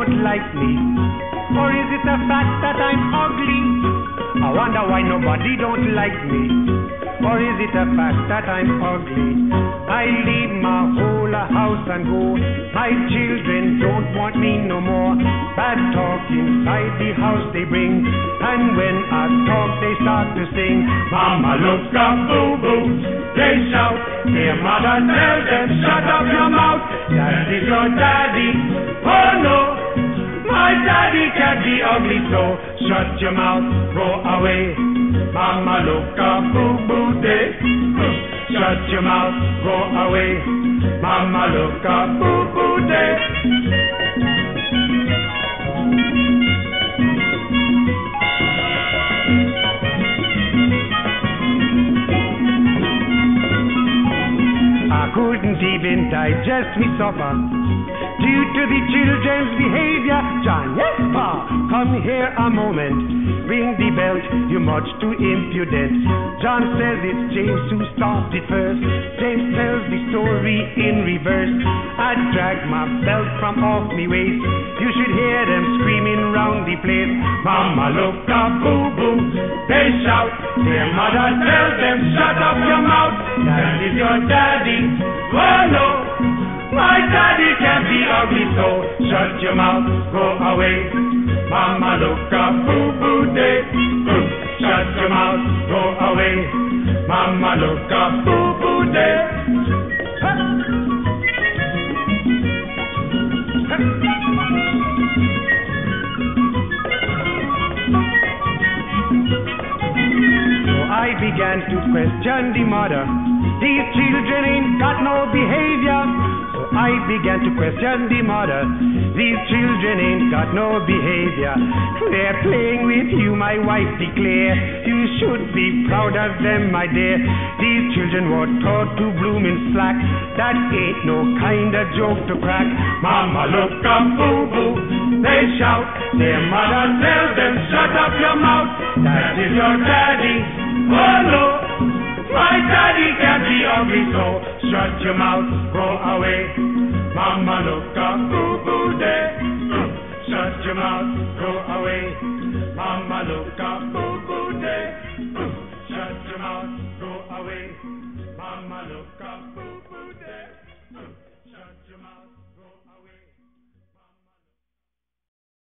don't like me? Or is it the fact that I'm ugly? I wonder why nobody don't like me. Or is it the fact that I'm ugly? I leave my whole house and go. My children don't want me no more. Bad talk inside the house they bring. And when I talk they start to sing. Mama look up, boo-boo. They shout. Their mother tell them, shut up your mouth. That is your daddy. Oh no, my daddy can't be ugly, so shut your mouth, go away. Mama look up, boo-boo day. Shut your mouth, go away. Mama look up, boo-boo day. I couldn't even digest me supper due to the children's behavior. John, yes, Pa, come here a moment. Ring the bell, you're much too impudent. John says it's James who started first. James tells the story in reverse. I drag my belt from off me waist. You should hear them screaming round the place. Mama look up, boo-boo. They shout. Their mother tells them, shut up your mouth. That is your daddy. Oh no, my daddy can't be ugly, so shut your mouth, go away. Mama look up, boo-boo day. Shut your mouth, go away. Mama look up, boo-boo day. So I began to question the mother. These children ain't got no behavior. So I began to question the mother. These children ain't got no behavior. They're playing with you, my wife declare. You should be proud of them, my dear. These children were taught to bloom in slack. That ain't no kind of joke to crack. Mama look up, boo-boo. They shout. Their mother tells them, shut up your mouth. That is your daddy. Oh no, my daddy can't be ugly, so shut your mouth, go away. Mama look up, boo-boo day. Shut your mouth, go away. Mama look up, boo-boo day. Shut your mouth, go away. Mama look up, boo-boo day. Shut your mouth, go away.